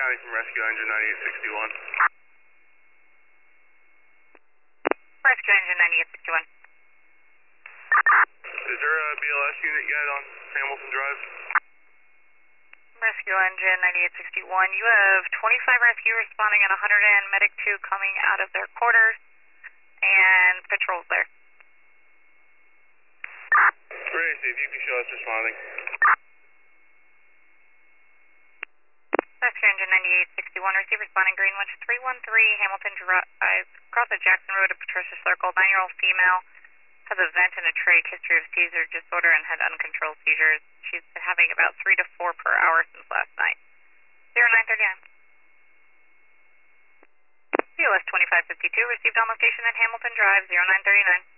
County from Rescue Engine 9861. Rescue Engine 9861. Is there a BLS unit yet on Hamilton Drive? Rescue Engine 9861. You have 25 rescue responding at 100 and Medic 2 coming out of their quarters and patrols there. Gracie, if you can show us responding. Rescue Engine 9861, receive responding Greenwich 313 Hamilton Drive, across the Jackson Road to Patricia Circle. 9-year-old female has a vent and a trach, history of seizure disorder, and had uncontrolled seizures. She's been having about 3 to 4 per hour since last night. 0939. CLS 2552, received on location at Hamilton Drive, 0939.